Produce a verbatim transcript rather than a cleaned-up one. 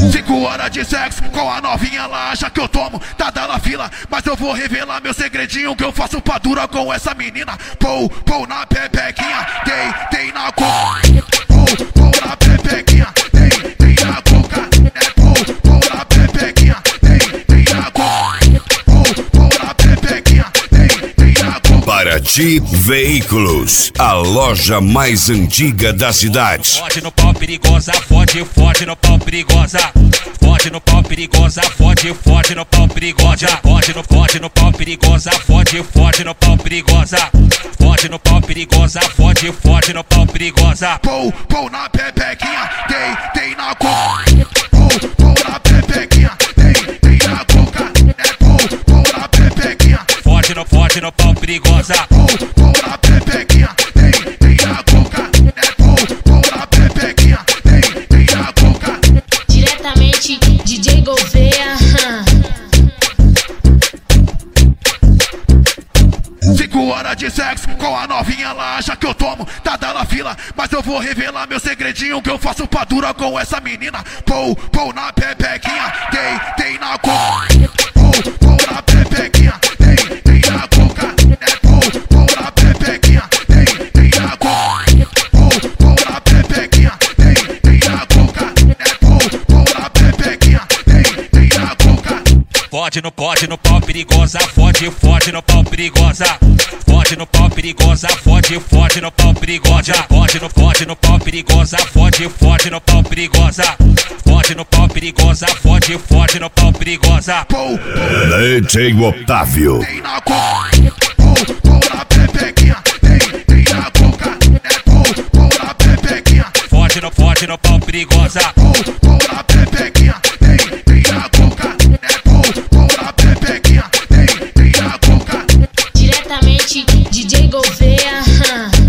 Cinco horas de sexo com a novinha, ela acha que eu tomo, tá dando fila, mas eu vou revelar meu segredinho que eu faço pra dura com essa menina. Pou, pou na pepequinha, dei, dei na coca. Pou, pou na pepequinha, dei, dei na coca. É pou, pou na pepequinha, dei, dei na coca. Pou, pou na pepequinha, dei, dei na coca. Paraty Veículos, a loja mais antiga da cidade. Fode no pau perigosa, fode, fode no pau perigosa. Fode no pau perigosa, fode, fode no pau perigosa. Fode no, fode no pau perigosa, fode, fode no pau perigosa. Fode no pau perigosa, fode, fode no pau perigosa. Pou, pou na pepequinha, dei, dei na coca. Pou, pou na pepequinha, dei, dei na coca. É pou, pou na pepequinha. Fode no, fode no pau perigosa. Pou, pou na pepequinha, dei, dei na coca. É pou, pou na pepequinha, dei, dei na coca. Diretamente D J Gouveia. Cinco horas de sexo com a novinha, ela acha que eu tomo, tá dando fila, mas eu vou revelar meu segredinho que eu faço pra dura com essa menina. Pou, pou na pepequinha, dei, dei na coca. Pou, pou na pepequinha, dei, dei na coca. É pou, pou na pepequinha, dei, dei na coca. Pou, pou na pepequinha, dei, dei na coca. É pou, pou na pepequinha, dei, dei na coca. Fode no, fode no pau perigosa, fode, fode no pau perigosa. Fode no pau perigosa, fode, fode no pau perigosa. Fode no, fode no pau perigosa, fode, fode no pau perigosa. Fode no pau perigosa, fode, fode no pau perigosa. Pou, D J Otávio. dei na coca. Pou, pou na pepequinha, dei, dei na coca. É pou, pou na pepequinha. Fode no, fode no pau perigosa. Pou, pou na pepequinha, dei, dei na coca. É pou, pou na pepequinha, dei, dei na coca. Diretamente D J Gouveia.